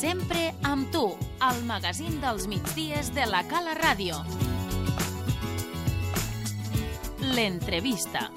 Sempre amb tu, al magazín dels migdies de la Cala Ràdio. L'entrevista.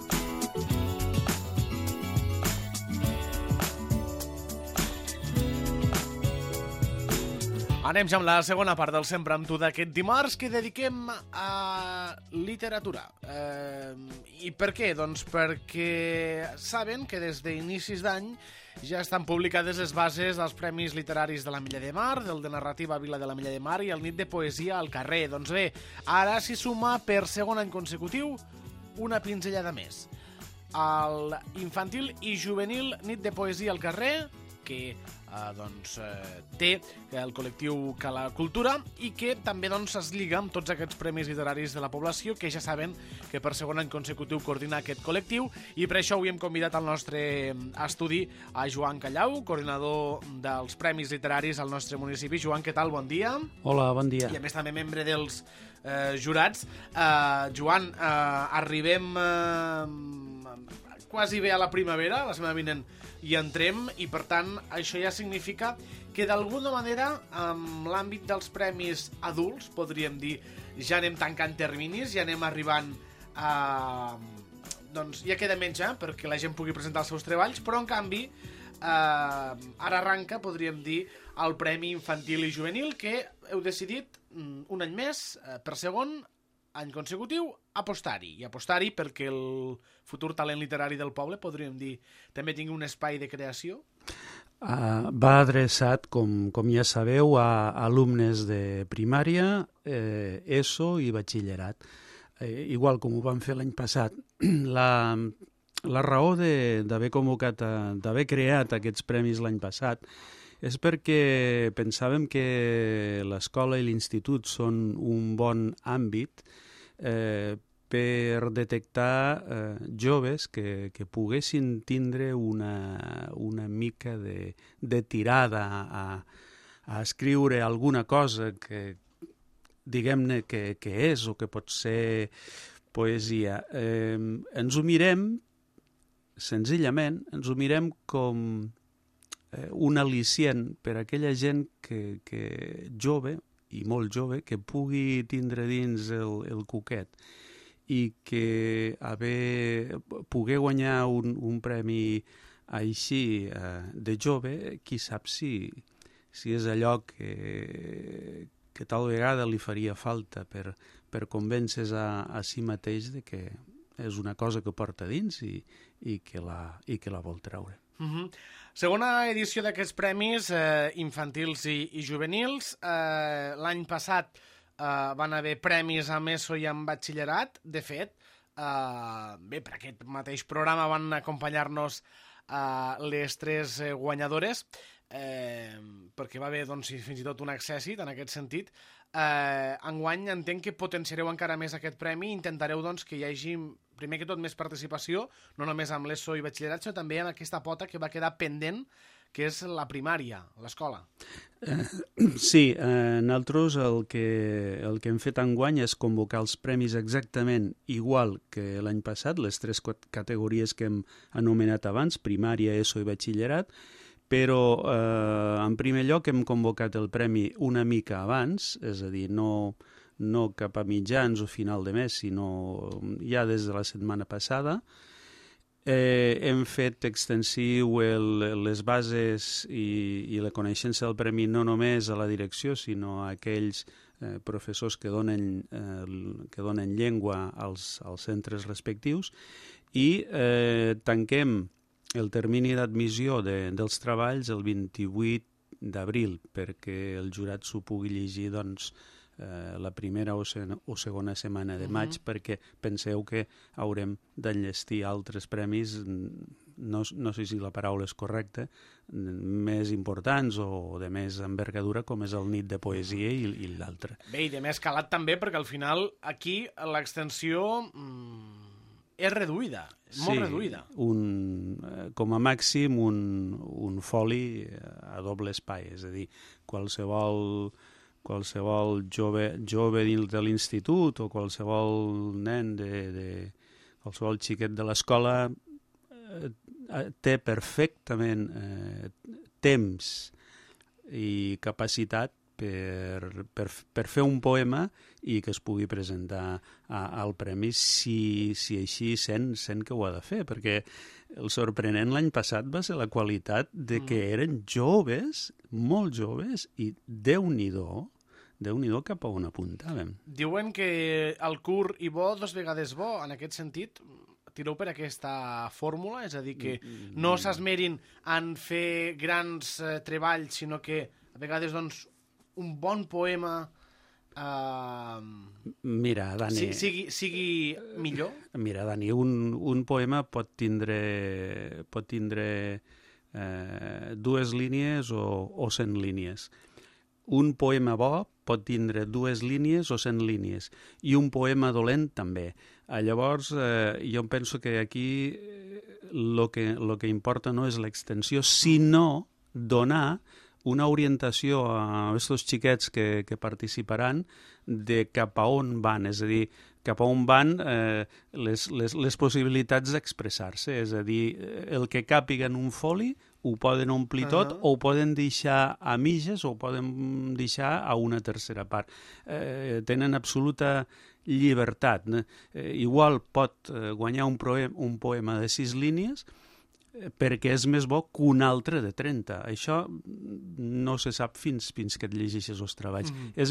Anem ja amb la segona part del Sempre amb tu d'aquest dimarts que dediquem a literatura. I per què? Doncs perquè saben que des d'inicis d'any ja estan publicades les bases dels Premis Literaris de la Milla de Mar, del de Narrativa Vila de la Milla de Mar i el Nit de Poesia al Carrer. Doncs bé, ara s'hi suma per segon any consecutiu una pinzellada més. El infantil i juvenil Nit de Poesia al Carrer, que té el col·lectiu Cala Cultura i que també es lliga amb tots aquests premis literaris de la població, que ja saben que per segon any consecutiu coordina aquest col·lectiu, i per això avui hem convidat al nostre estudi a Joan Callau, coordinador dels premis literaris al nostre municipi. Joan, què tal? Bon dia. Hola, bon dia. I a més també membre dels jurats. Joan, arribem quasi bé a la primavera, la setmana vinent hi entrem, i per tant això ja significa que d'alguna manera amb l'àmbit dels premis adults, podríem dir, ja anem tancant terminis, ja anem arribant a... doncs ja queda menys perquè la gent pugui presentar els seus treballs, però en canvi ara arranca, podríem dir, el Premi Infantil i Juvenil, que heu decidit un any més, per segon any consecutiu, apostar-hi. I apostar-hi perquè el futur talent literari del poble, podríem dir, també tingui un espai de creació? Va adreçat, com ja sabeu, a alumnes de primària, ESO i batxillerat. Igual com ho vam fer l'any passat. La raó d'haver convocat, d'haver creat aquests premis l'any passat, és perquè pensàvem que l'escola i l'institut són un bon àmbit per detectar joves que poguessin tindre una mica de tirada a escriure alguna cosa que diguem-ne que és o que pot ser poesia. Ens ho mirem, senzillament, ens ho mirem com un al·licient per a aquella gent que jove, i molt jove, que pugui tindre dins el cuquet i que poder guanyar un premi així de jove, qui sap si és allò que tal vegada li faria falta per convèncer a si mateix de que és una cosa que porta dins i que la vol treure. Segona edició d'aquests premis infantils i juvenils. L'any passat van haver premis a ESO i en batxillerat. De fet, per aquest mateix programa van acompanyar-nos les tres guanyadores, perquè va haver fins i tot un accèssit en aquest sentit. Enguany entenc que potenciareu encara més aquest premi i intentareu que hi hagi, primer que tot, més participació, no només amb l'ESO i batxillerat, sinó també en aquesta pota que va quedar pendent, que és la primària, l'escola. Sí, nosaltres el que hem fet enguany és convocar els premis exactament igual que l'any passat, les tres categories que hem anomenat abans, primària, ESO i batxillerat, però en primer lloc hem convocat el premi una mica abans, és a dir, no cap a mitjans o final de mes, sinó ja des de la setmana passada. Hem fet extensiu les bases i la coneixença del premi no només a la direcció, sinó a aquells professors que donen llengua als centres respectius, i tanquem el termini d'admissió dels treballs el 28 d'abril, perquè el jurat s'ho pugui llegir la primera o segona setmana de maig, perquè penseu que haurem d'enllestir altres premis, no sé si la paraula és correcta, més importants o de més envergadura, com és el Nit de Poesia i l'altre. Bé, i de més calat també, perquè al final aquí l'extensió és reduïda, molt reduïda. Com a màxim un foli a doble espai, és a dir, qualsevol jove dins de l'institut o qualsevol nen, qualsevol xiquet de l'escola té perfectament temps i capacitat per fer un poema i que es pugui presentar al premi si així sent que ho ha de fer, perquè el sorprenent l'any passat va ser la qualitat de que eren joves, molt joves, i Déu-n'hi-do cap a on apuntàvem. Diuen que el curt i bo, 2 vegades bo. En aquest sentit, tireu per aquesta fórmula? És a dir, que no s'esmerin en fer grans treballs, sinó que a vegades, doncs, un bon poema Mira, Dani... sigui millor? Mira, Dani, un poema pot tindre 2 línies o 100 línies. Un poema bo pot tindre 2 línies o 100 línies, i un poema dolent també. Llavors, jo penso que aquí el que importa no és l'extensió, sinó donar una orientació a aquests xiquets que participaran de cap a on van, és a dir, cap a on van les possibilitats d'expressar-se, és a dir, el que càpiga en un foli ho poden omplir tot o ho poden deixar a mitges o ho poden deixar a una tercera part. Tenen absoluta llibertat. Igual pot guanyar un poema de 6 línies perquè és més bo que un altre de 30. Això no se sap fins que et llegeixes els treballs.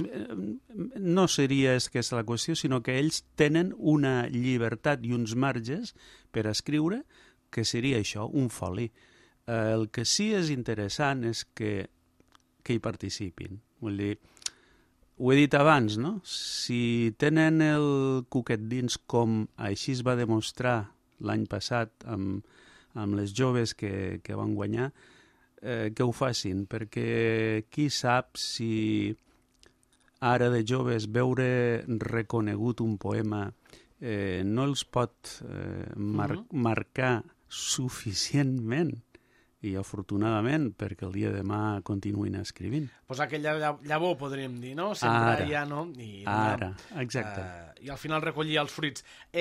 No seria aquesta la qüestió, sinó que ells tenen una llibertat i uns marges per escriure que seria això, un foli. El que sí és interessant és que hi participin. Vull dir, ho he dit abans, no? Si tenen el cuquet dins, com així es va demostrar l'any passat amb les joves que van guanyar, que ho facin, perquè qui sap si ara de joves veure reconegut un poema no els pot marcar suficientment, i afortunadament, perquè el dia de demà continuïn escrivint. Pues aquella llavor, podríem dir, no? Sempre ja, no? Ara, exacte. I al final recollir els fruits.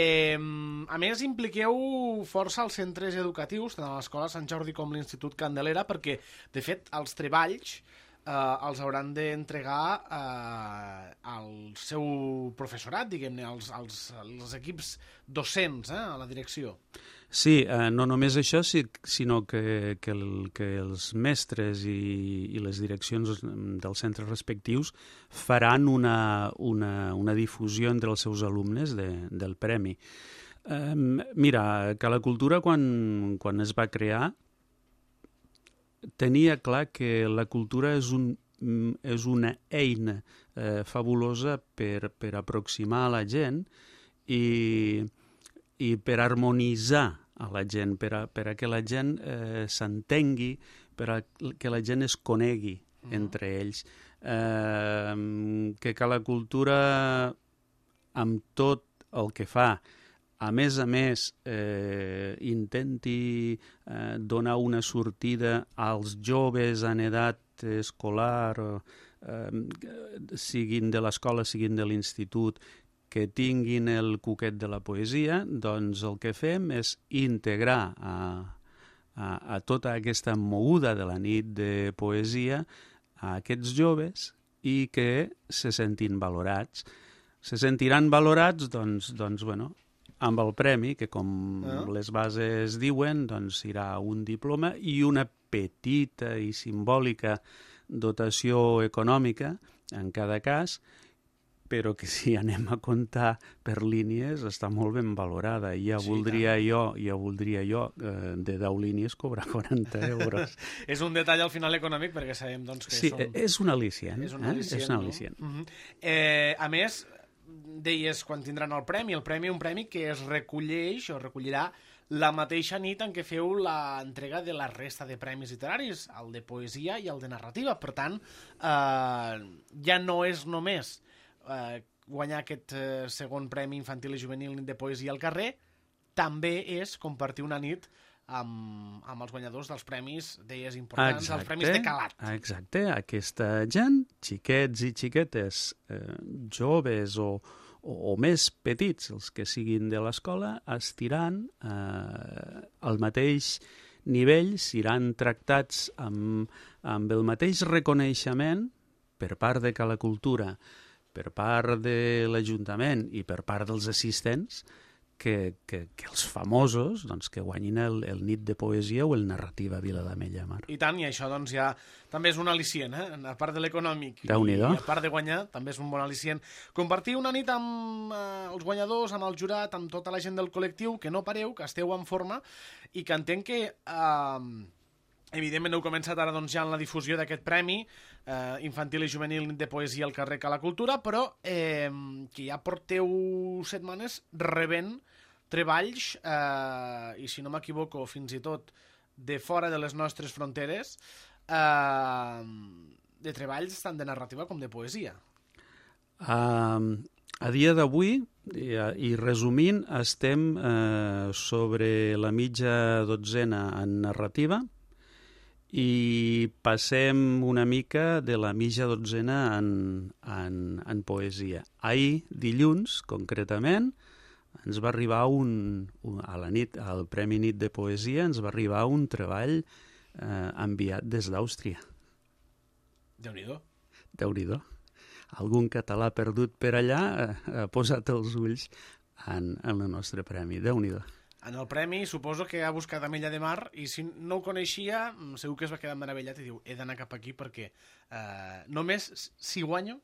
A més, impliqueu força als centres educatius, tant a l'Escola Sant Jordi com l'Institut Candelera, perquè, de fet, els treballs els hauran d'entregar al seu professorat, diguem-ne, als equips docents, a la direcció. Sí, no només això, sinó que els mestres i les direccions dels centres respectius faran una difusió entre els seus alumnes del premi. Mira, que la cultura, quan es va crear, tenia clar que la cultura és una eina fabulosa per aproximar a la gent i per harmonitzar a la gent, per a que la gent s'entengui, per a que la gent es conegui entre ells. Que la cultura, amb tot el que fa, a més, intenti donar una sortida als joves en edat escolar, siguin de l'escola, siguin de l'institut, que tinguin el cuquet de la poesia, doncs el que fem és integrar a tota aquesta moguda de la nit de poesia a aquests joves i que se sentin valorats. Se sentiran valorats, doncs bueno, amb el premi, que com les bases diuen, doncs serà un diploma i una petita i simbòlica dotació econòmica en cada cas, però que si anem a comptar per línies està molt ben valorada. Ja voldria jo de 10 línies cobrar 40 euros. És un detall al final econòmic perquè sabem doncs, que són... és un al·licient. És un al·licient. A més, deies quan tindran el premi un premi que es recollirà la mateixa nit en què feu l'entrega de la resta de premis literaris, el de poesia i el de narrativa. Per tant, ja no és només guanyar aquest segon premi infantil i juvenil nit de poesia al carrer, també és compartir una nit amb els guanyadors dels premis, deies, importants, els premis de calat. Exacte, aquesta gent, xiquets i xiquetes, joves o més petits, els que siguin de l'escola, estiran al mateix nivell seran tractats amb el mateix reconeixement per part de Cala Cultura, per part de l'Ajuntament i per part dels assistents que els famosos doncs, que guanyin el nit de poesia o el narrativa Vila d'Ametlla de Mar. I tant, i això doncs ja també és un al·licient, a part de l'econòmic i Déu-n'hi-do. a part de guanyar, també és un bon al·licient. Compartir una nit amb els guanyadors, amb el jurat, amb tota la gent del col·lectiu, que no pareu, que esteu en forma i que entenc que evidentment heu començat ara doncs, ja en la difusió d'aquest premi infantil i juvenil de poesia al carrer Cala Cultura, però que ja porteu setmanes rebent treballs, i si no m'equivoco, fins i tot de fora de les nostres fronteres, de treballs tant de narrativa com de poesia. A dia d'avui, i resumint, estem sobre la mitja dotzena en narrativa, i passem una mica de la mitja dotzena en poesia. Ahir, dilluns, concretament, ens va arribar a la nit, al Premi Nit de Poesia, ens va arribar un treball enviat des d'Àustria. Déu-n'hi-do. Déu-n'hi-do. Algun català perdut per allà ha posat els ulls en el nostre premi. Déu-n'hi-do. En el premi suposo que ha buscat Ametlla de Mar i si no ho coneixia segur que es va quedar meravellat i diu he d'anar cap aquí perquè només si guanyo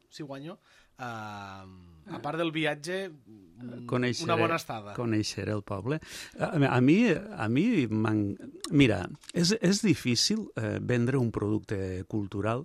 a part del viatge una bona estada. Coneixeré el poble. A mi mira, és difícil vendre un producte cultural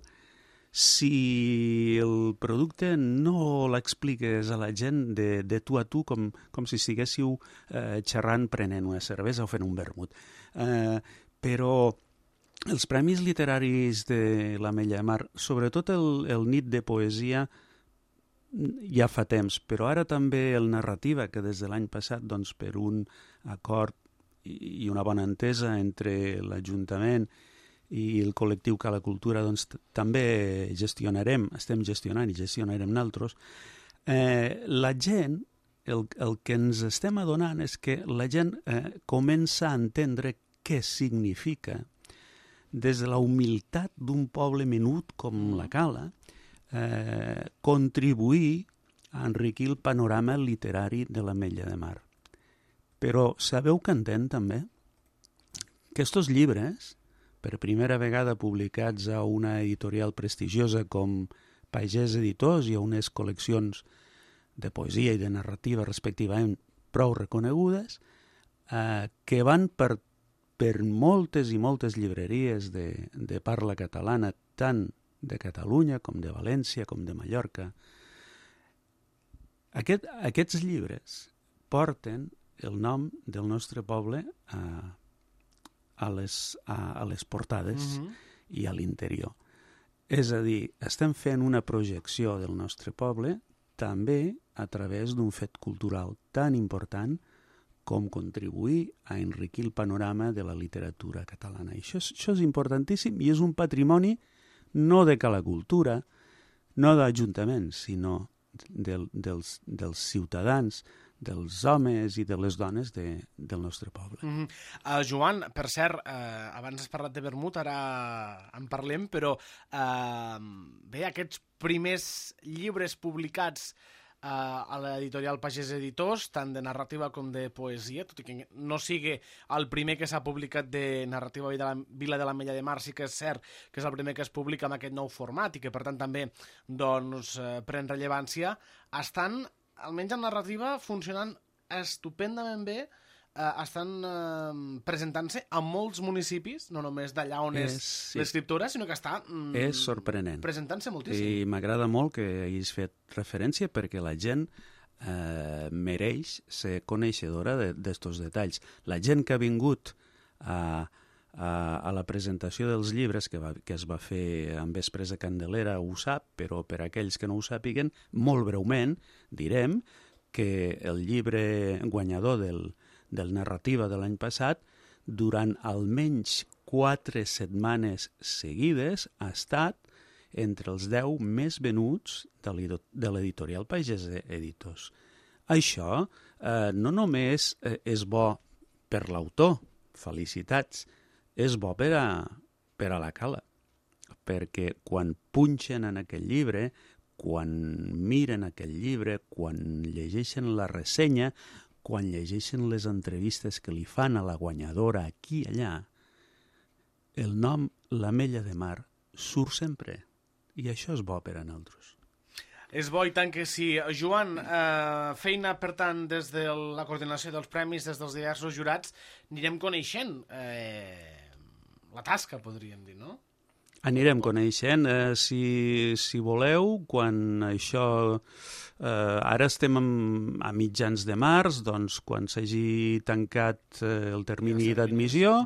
si el producte no l'expliques a la gent de tu a tu com si estiguéssiu xerrant prenent una cervesa o fent un vermut. Però els premis literaris de l'Ametlla de Mar, sobretot el nit de poesia, ja fa temps, però ara també el narrativa, que des de l'any passat, doncs, per un acord i una bona entesa entre l'Ajuntament i el col·lectiu Cala Cultura, doncs, també estem gestionant i gestionarem nosaltres. La gent, el que ens estem adonant és que la gent comença a entendre què significa, des de la humilitat d'un poble menut com la Cala, contribuir a enriquir el panorama literari de l'Ametlla de Mar. Però sabeu què entenc també? Que estos llibres, per primera vegada publicats a una editorial prestigiosa com Pagès Editors i a unes col·leccions de poesia i de narrativa respectivament prou reconegudes, que van per moltes i moltes llibreries de parla catalana, tant de Catalunya com de València com de Mallorca. Aquests llibres porten el nom del nostre poble a les portades i a l'interior. És a dir, estem fent una projecció del nostre poble també a través d'un fet cultural tan important com contribuir a enriquir el panorama de la literatura catalana. I això és importantíssim i és un patrimoni no de Cala Cultura, no d'Ajuntament, sinó dels ciutadans, dels homes i de les dones del nostre poble. Joan, per cert, abans has parlat de vermut, ara en parlem, però bé, aquests primers llibres publicats a l'editorial Pagès Editors, tant de narrativa com de poesia, tot i que no sigui el primer que s'ha publicat de narrativa Vila de l'Ametlla de Mar, sí que és cert que és el primer que es publica amb aquest nou format i que per tant també doncs, pren rellevància, estan almenys en narrativa, funcionant estupendament bé, estan presentant-se a molts municipis, no només d'allà on és l'escriptura, sinó que està és sorprenent. Presentant-se moltíssim. I m'agrada molt que hagis fet referència perquè la gent mereix ser coneixedora d'estos detalls. La gent que ha vingut a la presentació dels llibres que es va fer en vespres de Candelera ho sap, però per aquells que no ho sàpiguen, molt breument direm que el llibre guanyador del narrativa de l'any passat, durant almenys 4 setmanes seguides, ha estat entre els 10 més venuts de l'editorial Pagès Editors. Això no només és bo per l'autor, felicitats, és bo per a la cala, perquè quan punxen en aquell llibre, quan miren aquell llibre, quan llegeixen la ressenya, quan llegeixen les entrevistes que li fan a la guanyadora aquí i allà, el nom l'Ametlla de Mar surt sempre. I això és bo per a nosaltres. És bo i tant que sí. Joan, feina, per tant, des de la coordinació dels premis, des dels diversos jurats, anirem coneixent la tasca, podríem dir, no? Anirem coneixent. Si voleu, quan això... ara estem a mitjans de març, doncs quan s'hagi tancat el termini d'admissió,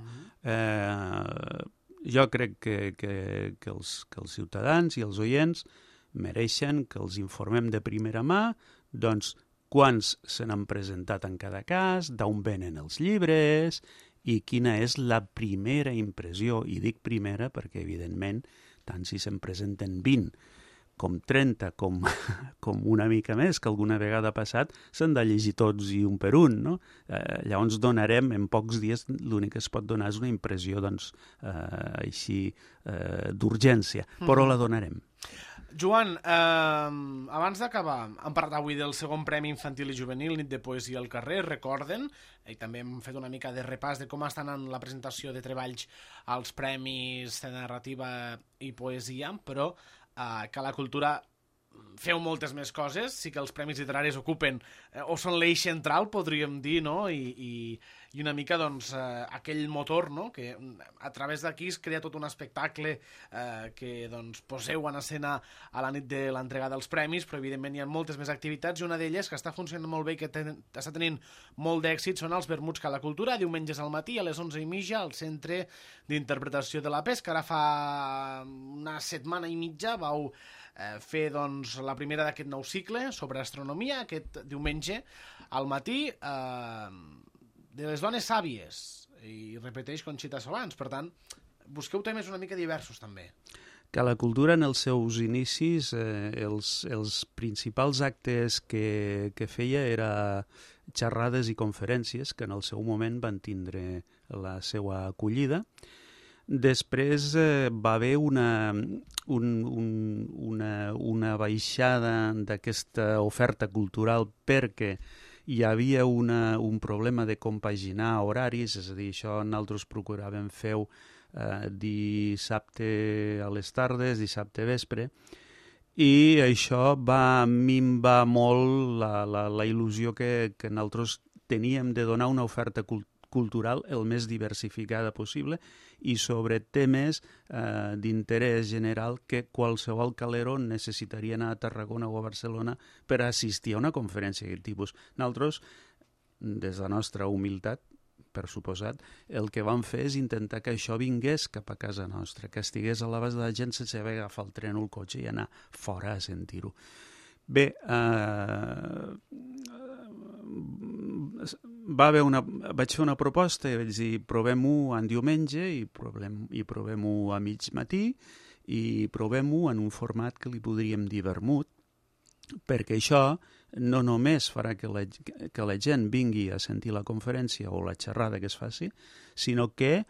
jo crec que els ciutadans i els oients mereixen que els informem de primera mà, doncs, quants se n'han presentat en cada cas, d'on venen els llibres i quina és la primera impressió. I dic primera perquè, evidentment, tant si se'n presenten 20 com 30, com una mica més, que alguna vegada ha passat, s'han de llegir tots i un per un, no? Llavors donarem, en pocs dies, l'únic que es pot donar és una impressió, doncs, així, d'urgència, però la donarem. Joan, abans d'acabar, hem parlat avui del segon Premi Infantil i Juvenil, Nit de Poesia al Carrer, recorden, i també hem fet una mica de repàs de com està anant la presentació de treballs als Premis de Narrativa i Poesia, però que la cultura feu moltes més coses, sí que els premis literaris ocupen, o són l'eix central, podríem dir, no? I una mica, doncs, aquell motor, no?, que a través d'aquí es crea tot un espectacle que, doncs, poseu en escena a la nit de l'entrega dels premis, però, evidentment, hi ha moltes més activitats, i una d'elles, que està funcionant molt bé i que està tenint molt d'èxit, són els vermuts Cala Cultura, diumenges al matí, a les 11:30, al Centre d'Interpretació de la Pesca. Ara fa una setmana i mitja vau fer, doncs, la primera d'aquest nou cicle sobre astronomia, aquest diumenge al matí, de les dones sàvies, i repeteix Conxita Solans. Per tant, busqueu temes una mica diversos, també. Cala Cultura, en els seus inicis, els principals actes que feia era xerrades i conferències, que en el seu moment van tindre la seva acollida. Després va haver una baixada d'aquesta oferta cultural perquè hi havia un problema de compaginar horaris, és a dir, això nosaltres procuràvem fer dissabte a les tardes, dissabte vespre, i això va minvar molt la il·lusió que nosaltres teníem de donar una oferta cultural el més diversificada possible i sobre temes d'interès general que qualsevol calero necessitaria anar a Tarragona o a Barcelona per assistir a una conferència d'aquest tipus. Nosaltres, des de la nostra humilitat, per suposat, el que vam fer és intentar que això vingués cap a casa nostra, que estigués a l'abast de la gent sense haver d'agafar el tren o el cotxe i anar fora a sentir-ho. Bé, vaig fer una proposta i vaig dir provem-ho en diumenge i provem-ho a mig matí i provem-ho en un format que li podríem dir vermut, perquè això no només farà que la gent vingui a sentir la conferència o la xerrada que es faci, sinó que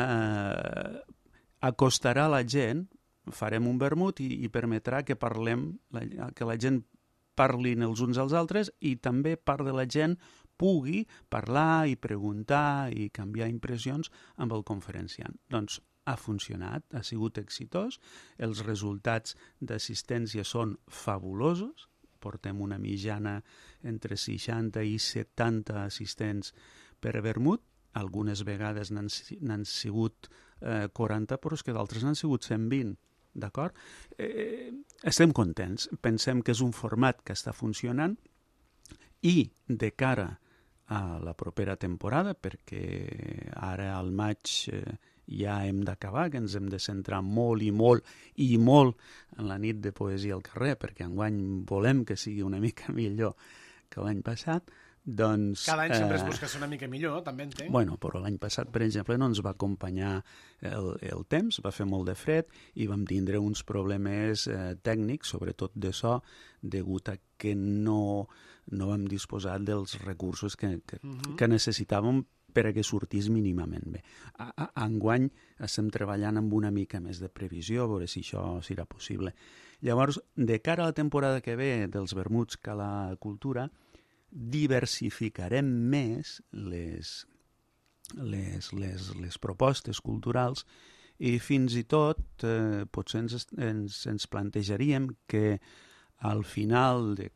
acostarà la gent, farem un vermut i permetrà que parlem, que la gent parlin els uns als altres i també part de la gent pugui parlar i preguntar i canviar impressions amb el conferenciant. Doncs ha funcionat, ha sigut exitós, els resultats d'assistència són fabulosos, portem una mitjana entre 60 i 70 assistents per vermut, algunes vegades n'han sigut 40, però és que d'altres n'han sigut 120. D'acord? Estem contents, pensem que és un format que està funcionant i de cara a la propera temporada, perquè ara al maig ja hem d'acabar, que ens hem de centrar molt en la nit de poesia al carrer, perquè enguany volem que sigui una mica millor que l'any passat. Doncs, cada any sempre es busca ser una mica millor, no? També entenc. Bueno, però l'any passat, per exemple, no ens va acompanyar el temps, va fer molt de fred i vam tindre uns problemes tècnics, sobretot de so, degut a que no vam disposar dels recursos que necessitàvem per a que sortís mínimament bé. Enguany estem treballant amb una mica més de previsió, a veure si això serà possible. Llavors, de cara a la temporada que ve dels vermuts Cala Cultura, diversificarem més les propostes culturals i fins i tot potser ens plantejaríem que al final de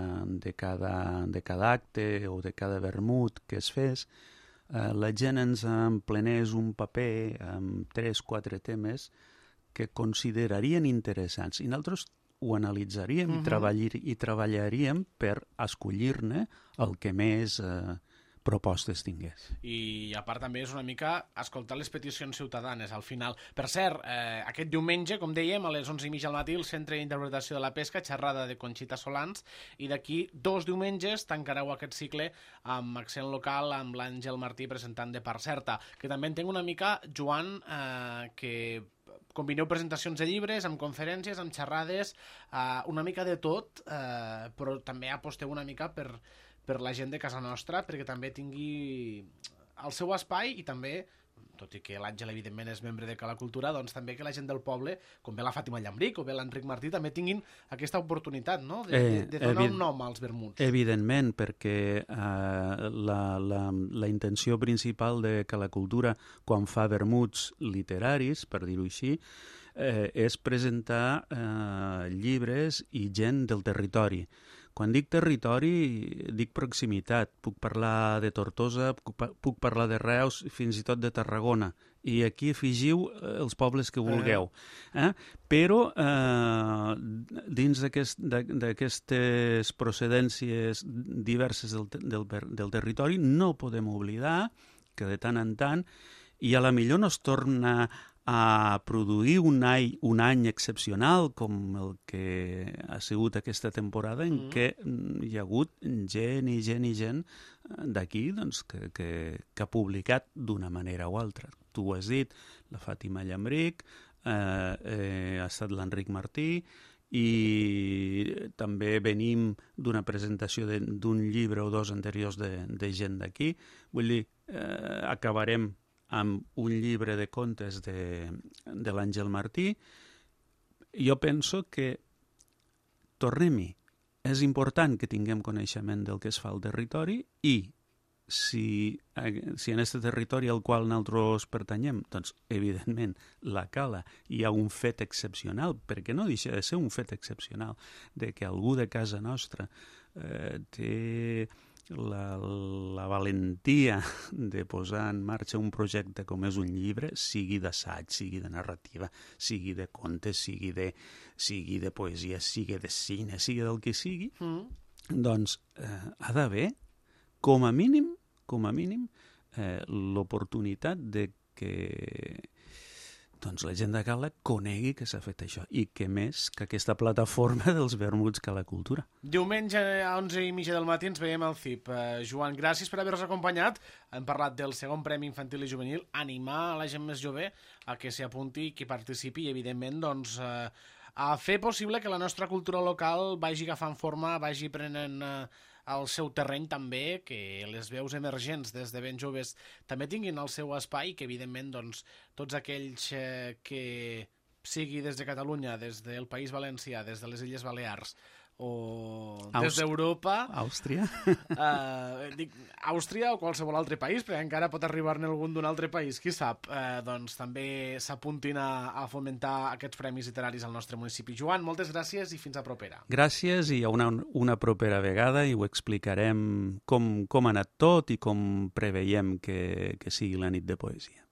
cada acte o de cada vermut que es fes, la gent ens emplenés un paper amb 3-4 temes que considerarien interessants i nosaltres ho analitzaríem i treballaríem per escollir-ne el que més propostes tingués. I a part també és una mica escoltar les peticions ciutadanes al final. Per cert, aquest diumenge, com dèiem, a les 11:30 del matí, el Centre d'Interpretació de la Pesca, xerrada de Conxita Solans, i d'aquí 2 diumenges tancareu aquest cicle amb accent local, amb l'Àngel Martí presentant de Part Certa, que també entenc una mica, Joan, que combineu presentacions de llibres, amb conferències, amb xerrades, una mica de tot, però també aposteu una mica per la gent de casa nostra, perquè també tingui el seu espai i també, tot i que l'Àngel evidentment és membre de Cala Cultura, doncs també que la gent del poble, com ve la Fàtima Llambric o ve l'Enric Martí, també tinguin aquesta oportunitat, no?, de donar un nom als vermuts. Evidentment, perquè la intenció principal de Cala Cultura, quan fa vermuts literaris, per dir-ho així, és presentar llibres i gent del territori. Quan dic territori, dic proximitat. Puc parlar de Tortosa, puc parlar de Reus, fins i tot de Tarragona. I aquí afegiu els pobles que vulgueu. Però dins d'aquestes procedències diverses del territori no podem oblidar que de tant en tant, i a la millor no es torna a produir un any excepcional com el que ha sigut aquesta temporada en què hi ha hagut gent d'aquí doncs, que ha publicat d'una manera o altra. Tu ho has dit, la Fàtima Llambric, ha estat l'Enric Martí, i també venim d'una presentació d'un llibre o 2 anteriors de gent d'aquí. Vull dir, acabarem amb un llibre de contes de l'Àngel Martí. Jo penso que, tornem-hi, és important que tinguem coneixement del que es fa al territori i si en aquest territori al qual nosaltres pertanyem, doncs, evidentment, la Cala, hi ha un fet excepcional, perquè no deixa de ser un fet excepcional, de que algú de casa nostra té la valentia de posar en marxa un projecte com és un llibre, sigui d'assaig, sigui de narrativa, sigui de contes, sigui de poesia, sigui de cine, sigui del que sigui, doncs ha d'haver, com a mínim, l'oportunitat de que la gent de Cala conegui que s'ha fet això i que més que aquesta plataforma dels vermuts Cala Cultura. Diumenge a 11:30 del matí ens veiem al CIP. Joan, gràcies per haver-nos acompanyat. Hem parlat del segon Premi Infantil i Juvenil, animar a la gent més jove a que s'hi apunti i que participi i, evidentment, doncs, a fer possible que la nostra cultura local vagi agafant forma, vagi prenent el seu terreny també, que les veus emergents des de ben joves també tinguin el seu espai, que evidentment doncs, tots aquells que sigui des de Catalunya, des del País Valencià, des de les Illes Balears o des d'Europa, Àustria, Àustria o qualsevol altre país, perquè encara pot arribar-ne algun d'un altre país, qui sap, doncs també s'apuntin a fomentar aquests premis literaris al nostre municipi. Joan, moltes gràcies i fins a propera. Gràcies i a una propera vegada i ho explicarem com ha anat tot i com preveiem que sigui la nit de poesia.